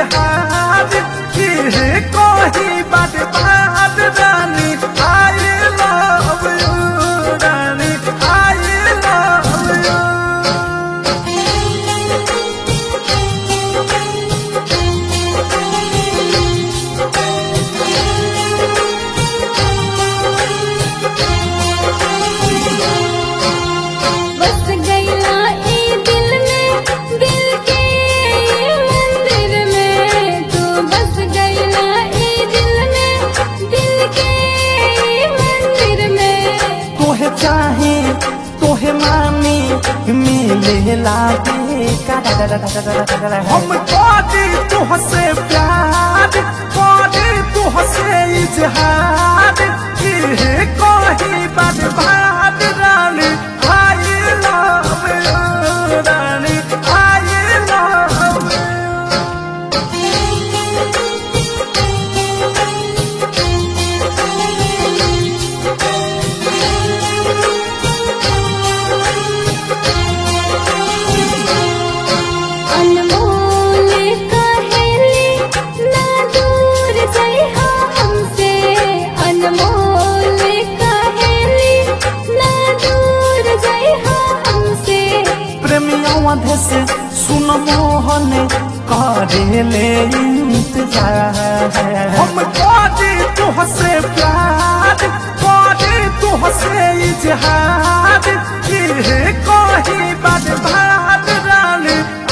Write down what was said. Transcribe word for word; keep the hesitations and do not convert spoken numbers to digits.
इजहार की कही बात बात रानी आई लव यू रानी आई लव यू। चाहे तोहे मानी मिले लागे हम करी तुहसे प्यार करी तुहसे इजहार की कही बात बात रानी आई लव यू रानी आई लव यू। से सुन मोहन करेले इंतजार हम करी तुहसे प्यार करी तुहसे इजहार की कही बात बात रानी